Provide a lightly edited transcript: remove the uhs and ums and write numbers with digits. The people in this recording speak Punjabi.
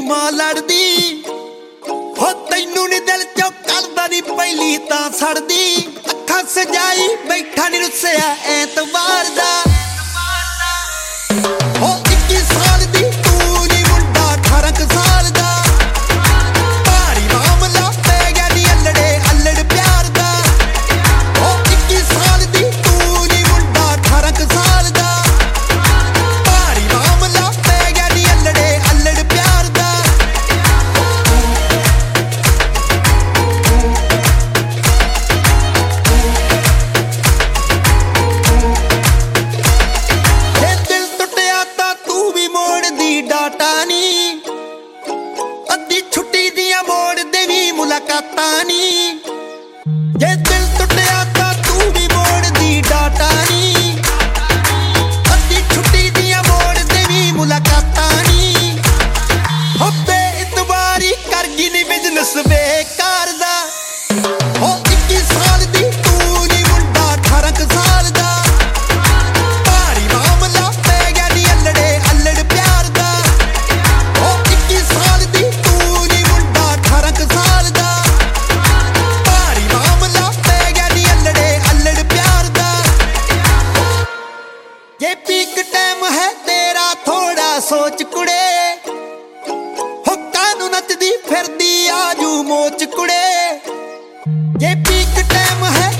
ਮਾਂ ਲੜਦੀ ਹੋ ਤੈਨੂੰ ਨੀ ਦਿਲ ਚੋਂ ਕਰਦਾ ਨੀ ਪਹਿਲੀ ਤਾਂ ਸੜਦੀ ਅੱਖਾਂ ਸਜਾਈ ਬੈਠਾ ਨੀ ਰੁੱਸਿਆ ਐਤਵਾਰ ਦਾ ਹੋ 21 ਸਾਲ ਦੀ ਤੂੰ ਨੀ ਮੁੰਡਾ 18 ਕੁ ਸਾਲ ਦਾ ਭਾਰੀ ਮਾਮਲਾ ਪੈ ਗਿਆ ਨੀ ਅੱਲੜੇ ਅੱਲੜ ਪਿਆਰ ਦਾ ਹੋ 21 ਸਾਲ ਦੀ ਤੂੰ ਨੀ ਮੁੰਡਾ 18 ਕੁ ਸਾਲ ਦਾ ਭਾਰੀ ਮਾਮਲਾ ਪੈ ਗਿਆ ਨੀ ਅੱਲੜੇ ਅੱਲੜ ਪਿਆਰ ਦਾ ਡਾਟਾ ਨੀ ਅੱਧੀ ਛੁੱਟੀ ਦੀਆਂ ਮੋੜ ਦੇ ਵੀ ਮੁਲਾਕਾਤਾਂ ਨੀ ਜੇ ਦਿਲ ਟੁੱਟਿਆ ਤਾਂ ਤੂੰ ਵੀ ਮੋੜਦੀ ਡਾਟਾ ਨੀ ਅੱਧੀ ਛੁੱਟੀ ਦੀਆਂ ਮੋੜ ਦੇ ਵੀ ਮੁਲਾਕਾਤਾਂ ਨੀ ਹੋ ਬੇਇਤਬਾਰੀ ਕਰ ਗਈ ਨੀ ਬਿਜ਼ਨਸ ਬੇਕਾਰ ਦਾ ਹੋ 21 ਸਾਲ ਦੀ ਤੂੰ ਨੀ ਮੁੰਡਾ 18 ਕੁ ਸਾਲ ਦਾ ਭਾਰੀ ਮਾਮਲਾ ਪੈ ਗਿਆ ਨੀ ਅੱਲੜੇ ਅੱਲੜ ਪਿਆਰ ਦਾ ਹੋ 21 ਸਾਲ ਦੀ ਤੂੰ ਨੀ ਮੁੰਡਾ 18 ਕੁ ਸਾਲ ਦਾ ਭਾਰੀ ਮਾਮਲਾ ਪੈ ਗਿਆ ਨੀ ਅੱਲੜੇ ਅੱਲੜ ਪਿਆਰ ਦਾ ਜੇ ਪੀਕ ਟਾਈਮ ਹੈ ਤੇਰਾ ਥੋੜਾ ਸੋਚ ਕੁੜੇ ਹੋ ਕਾਨੂੰ ਨੱਚਦੀ ਫਿਰਦੀ ਆਜੂ ਮੋਚ ਕੁੜੇ ਜੇ ਪੀਕ ਟਾਈਮ ਹੈ